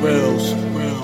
Rails.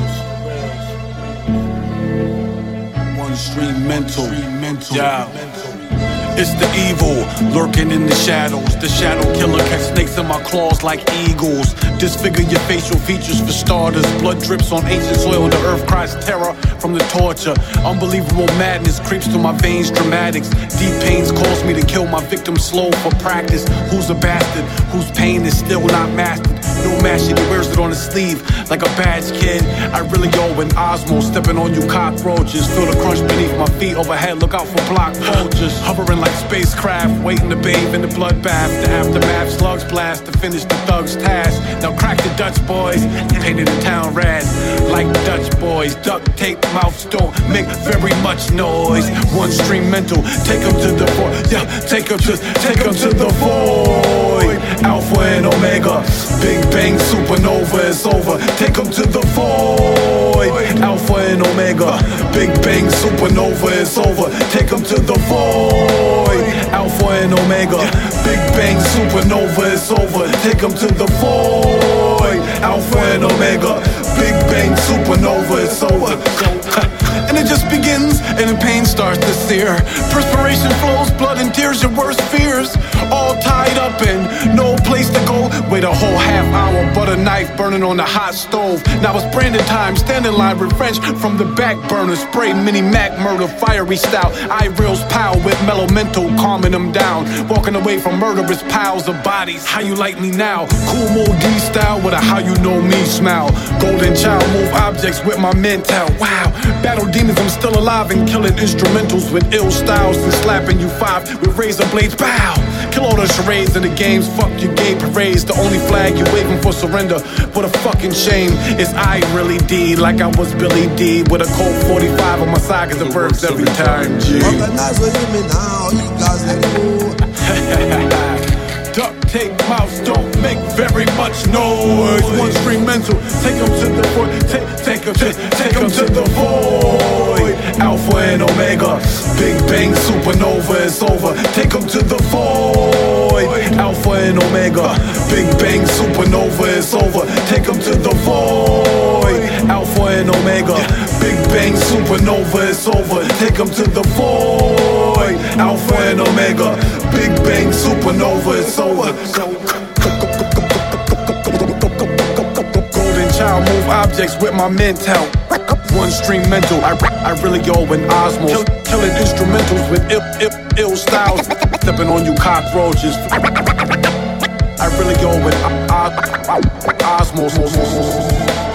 One stream mental. Yeah. It's the evil lurking in the shadows. The shadow killer catch snakes in my claws like eagles. Disfigure your facial features for starters. Blood drips on ancient soil. The earth cries terror from the torture. Unbelievable madness creeps through my veins. Dramatics. Deep pains cause me to kill my victim slow for practice. Who's a bastard? Whose pain is still not mastered? No mashing, he wears it on his sleeve like a badge, kid. I really owe an Osmo stepping on you cockroaches. Feel the crunch beneath my feet overhead. Look out for block vultures. Hovering like spacecraft, waiting to bathe in the bloodbath. The aftermath, slugs blast to finish the thug's task. Now crack the Dutch boys, painted the town red like Dutch boys. Duct tape mouths don't make very much noise. One stream mental, take them to the void. Yeah, take them to the void. Alpha and Omega, Big Bang supernova is over. Take them to the void. Alpha and Omega, Big Bang supernova is over. Take them to the void. Alpha and Omega, Big Bang supernova is over. Take them to the void. Alpha and Omega, Big Bang supernova is over. And it just begins, and the pain starts to sear. Perspiration flows, blood and tears, your worst fears. All tied up and no place to go. Wait a whole half hour, butter knife burning on the hot stove. Now it's branded time, stand in line, revenge from the back burner. Spray mini Mac murder, fiery style. Eye reels pow with mellow mental, calming them down. Walking away from murderous piles of bodies. How you like me now? Cool mode D style with a how you know me smile. Golden child move objects with my mental. Wow, battle demons, I'm still alive and killing instrumentals with ill styles and slapping you five with razor blades. Bow, kill all the charades in the games. Fuck your gay parades. The only flag you waving for surrender. What a fucking shame. Is I really D like I was Billy D with a Colt 45 on my side cause it works every time. G. Organize with me now, you guys let go. Duct tape mouths don't make very much noise. One stream mental, take them to the void. Take them to the void. Alpha and Omega, Big Bang supernova is over. Take them to the void. Alpha and Omega, Big Bang supernova is over. Take them to the void. Alpha and Omega, Big Bang supernova is over. Take them to the void. Alpha and Omega, Big Bang supernova is over. Golden child move objects with my mental. One stream mental, I really owe an Osmo. Killing instrumentals with ill styles. Stepping on you cockroaches. I really owe an Osmos.